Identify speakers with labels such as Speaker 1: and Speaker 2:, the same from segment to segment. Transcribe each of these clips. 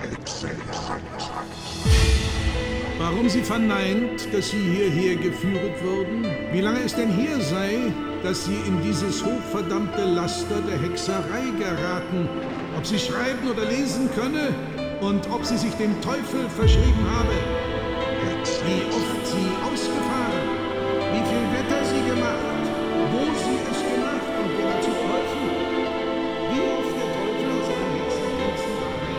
Speaker 1: Warum sie verneint, dass sie hierher geführet wurden? Wie lange es denn her sei, dass sie in dieses hochverdammte Laster der Hexerei geraten? Ob sie schreiben oder lesen könne und ob sie sich dem Teufel verschrieben habe? Wie oft sie ausgefahren? Wie viel Wetter sie gemacht? Wo sie es gemacht und wer dazu geholfen? Wie oft der Teufel aus seinen Hexendiensten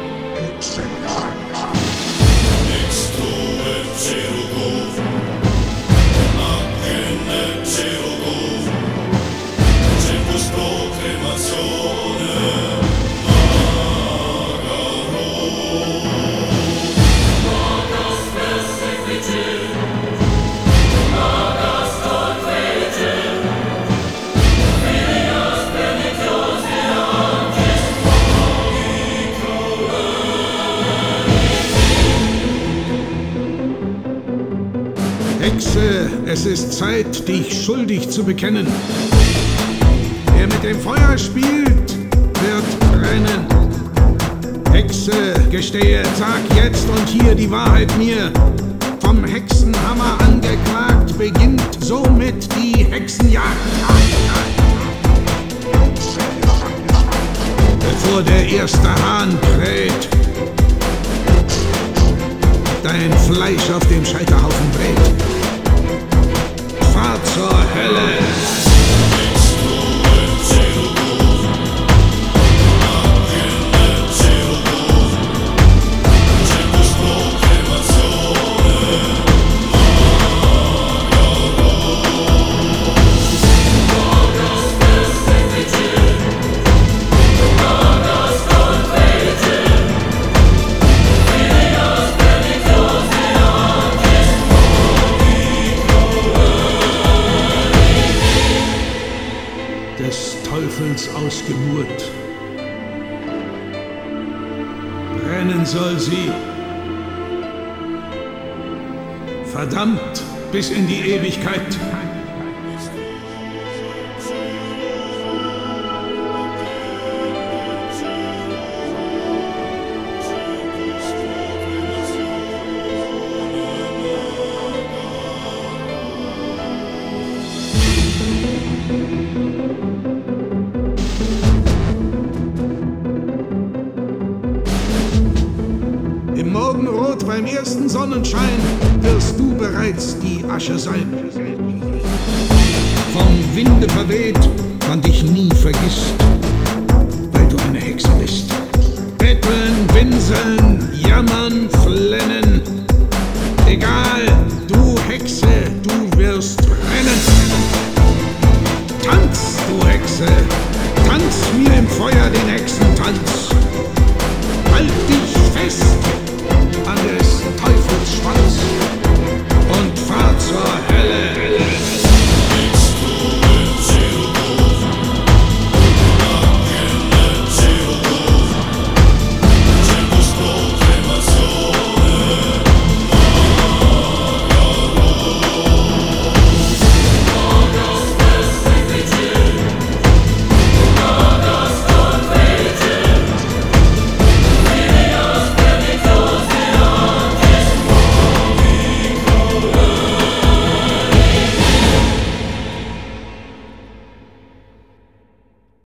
Speaker 1: Hexe, es ist Zeit, dich schuldig zu bekennen. Wer mit dem Feuer spielt, wird brennen. Hexe, gestehe, sag jetzt und hier die Wahrheit mir. Vom Hexenhammer angeklagt, beginnt somit die Hexenjagd. Bevor der erste Hahn kräht, dein Fleisch auf dem Scheiterhaufen brät. Fahr zur Hölle! Des Teufels Ausgeburt. Brennen soll sie. Verdammt bis in die Ewigkeit. Im Morgenrot beim ersten Sonnenschein wirst du bereits die Asche sein. Vom Winde verweht, man dich nie vergisst.